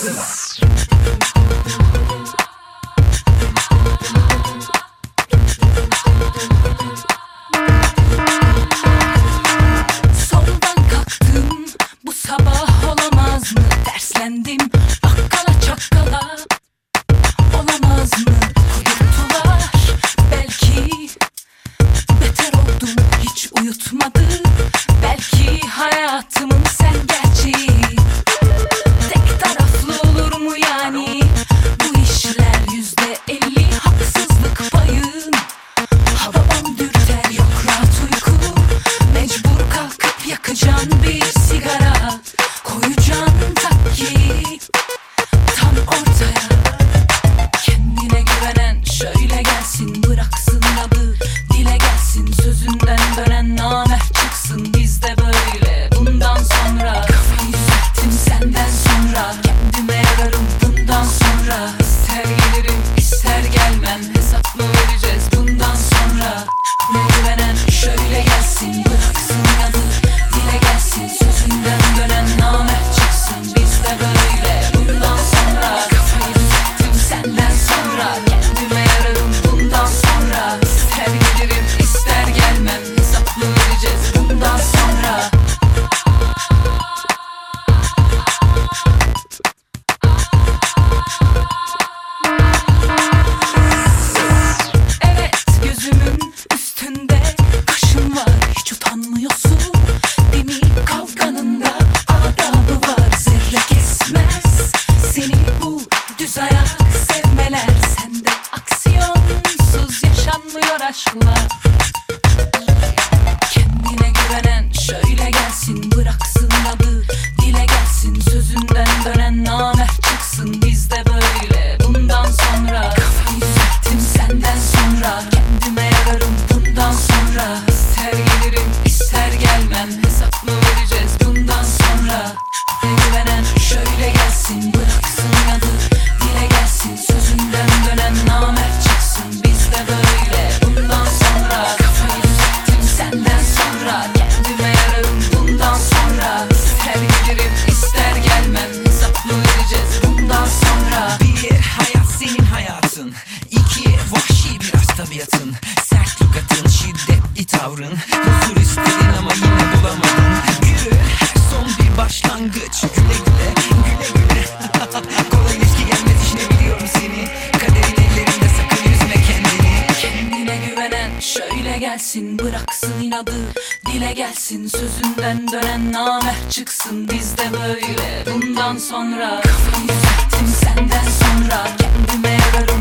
Soldan kalktım, bu sabah olamaz mı? Derslendim, bakkala çakkala. Olamaz mı? Uyuttular, belki beter oldum, hiç uyutmadı. Belki hayatımın sen gerçeği. Tek taraflı olur mu yani? Bu işler %50 haksızlık payın. Ha babam dürter, yok rahat uyku. Mecbur kalkıp yakacağım bir sigara. Koyacağım takkiyi tam ortaya. Kendine güvenen şöyle gelsin, bıraksın adı dile gelsin. Sözünden dönen namert çıksın, bizde böyle bundan sonra. Kafayı düzelttim senden sonra, kendime yararım bundan sonra. İster gelirim ister gelmem, hesap mı vereceğiz bundan sonra? Güvenen şöyle gelsin, bıraksın adı dile gelsin. Sözünden dönen namert çıksın, bizde böyle bundan sonra. Kafayı düzelttim senden sonra, kendime yararım bundan sonra. İster gelirim ister gelmem, hesap mı vereceğiz bundan sonra? Evet, gözümün üstünde kaşın var, hiç utanmıyorsun değil mi? Kavganında adabı var, zerre kesmez seni bu düz ayak sevmeler. Sende aksiyonsuz yaşanmıyor aşklar. Kendine güvenen şöyle gelsin, bıraksın adı dile gelsin. Sözünden dönen namert çıksın, bizde böyle bundan sonra. Kafayı düzelttim senden sonra, kendime yararım bundan sonra. İster gelirim ister gelmem, hesap mı vereceğiz bundan sonra? Güvenen şöyle gelsin, bıraksın adı dile gelsin. Sözünden dönen namert çıksın, bizde böyle bundan sonra. Kafayı düzelttim senden sonra, kendime yararım bundan sonra. İster gelirim ister gelmem, hesap mı vereceğiz bundan sonra? Bir, hayat senin hayatın. İki, vahşi biraz tabiatın. Sert lügatın, şiddetli tavrın. Huzur istedin ama yine bulamadın. Yürü, her son bir başlangıç. Güle güle, güle güle. Kolay ilişki gelmez işine, biliyorum seni. Kaderin ellerinde, sakın üzme kendini. Kendine güvenen şöyle gelsin, bıraksın inadı dile gelsin. Sözünden dönen namert çıksın, bizde böyle bundan sonra. Kafayı düzelttim senden sonra, kendime yararım